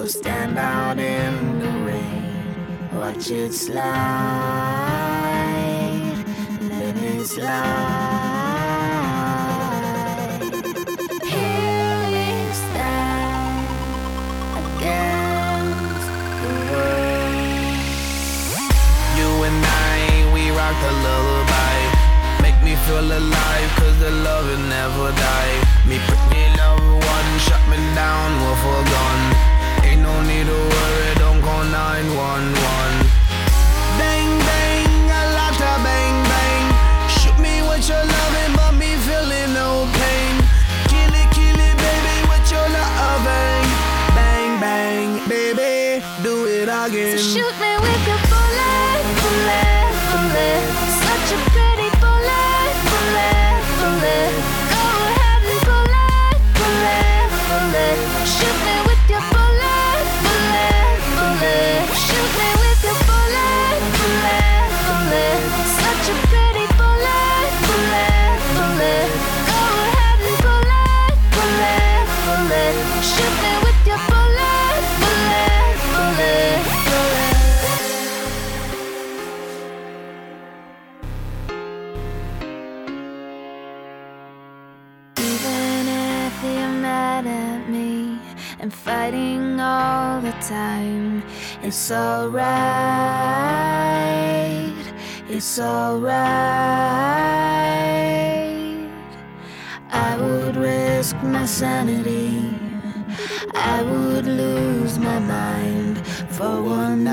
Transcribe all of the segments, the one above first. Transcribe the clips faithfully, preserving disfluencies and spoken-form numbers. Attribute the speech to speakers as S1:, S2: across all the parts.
S1: We'll stand out in the rain, watch it slide, let it slide. Here we stand against the world.
S2: You and I, we rock the lullaby. Make me feel alive, cause the love will never die. Me pretty loved one, shut me down with a gun. Ain't no need to worry, don't call nine one one. Bang, bang, a lot of bang, bang. Shoot me with your loving, but me feeling no pain. Kill it, kill it, baby, with your loving. Bang, bang, baby, do it again.
S1: So shoot me with your bullet, bullet, bullet. Such a pretty bullet, bullet, bullet. Go ahead and bullet, bullet, bullet. Shoot me with your bullet, bullet, bullet. Shoot me with your bullet, bullet, bullet. Such a pretty bullet, bullet, bullet. Go ahead and bullet, bullet, bullet. Shoot me with your bullet, bullet, bullet, bullet. Even if you're mad at me and fighting all the time, it's alright, it's alright. I would risk my sanity, I would lose my mind for one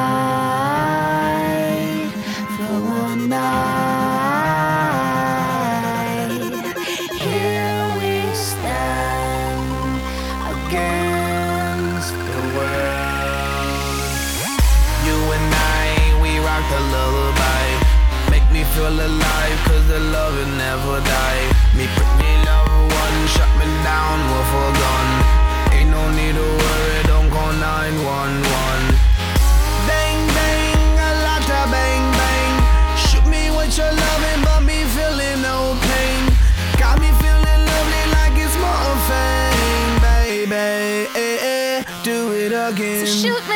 S1: night, for one night. Here we stand against the world.
S2: You and I, we rock the lullaby. Make me feel alive, cause the love will never die. Me pretty loved one, shut me down with a gun. Ain't no need to worry, don't call nine one one. Bang, bang, a lot of bang, bang. Shoot me with your loving, but me feeling no pain. Got me feeling lovely like it's more fame, baby. Eh, eh, do it again.
S1: So shoot me